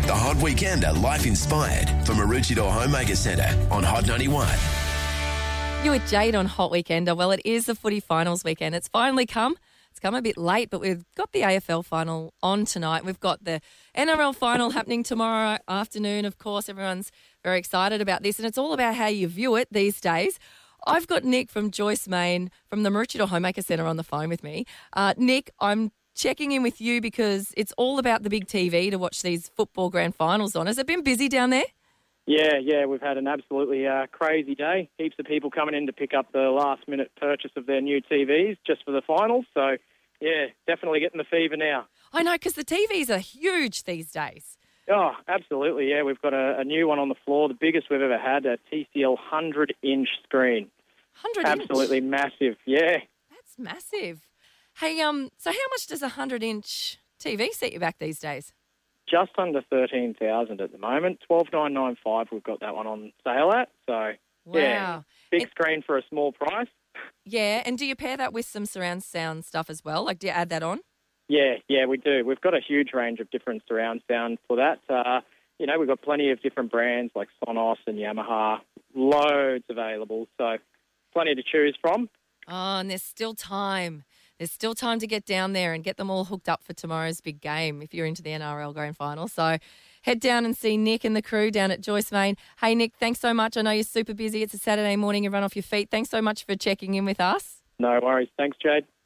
The Hot Weekender, life inspired from Maroochydore Homemaker Centre on Hot 91. You with Jade on Hot Weekender. Well, it is the footy finals weekend. It's finally come. It's come a bit late, but we've got the AFL final on tonight. We've got the NRL final happening tomorrow afternoon. Of course, everyone's very excited about this, and it's all about how you view it these days. I've got Nick from Joyce Main from the Maroochydore Homemaker Centre on the phone with me. Nick, I'm checking in with you because it's all about the big TV to watch these football grand finals on. Has it been busy down there? Yeah, we've had an absolutely crazy day. Heaps of people coming in to pick up the last-minute purchase of their new TVs just for the finals. So, yeah, definitely getting the fever now. I know, because the TVs are huge these days. Oh, absolutely, yeah. We've got a new one on the floor, the biggest we've ever had, a TCL 100-inch screen. 100-inch? Absolutely massive, yeah. That's massive. Hey, so how much does a 100-inch TV set you back these days? Just under 13,000 at the moment. 12,995 we've got that one on sale at. So, yeah, big screen for a small price. Yeah, and do you pair that with some surround sound stuff as well? Like, do you add that on? Yeah, we do. We've got a huge range of different surround sound for that. We've got plenty of different brands like Sonos and Yamaha, loads available. So, plenty to choose from. Oh, and there's still time. There's still time to get down there and get them all hooked up for tomorrow's big game if you're into the NRL Grand Final. So head down and see Nick and the crew down at Joyce Main. Hey, Nick, thanks so much. I know you're super busy. It's a Saturday morning. You run off your feet. Thanks so much for checking in with us. No worries. Thanks, Jade.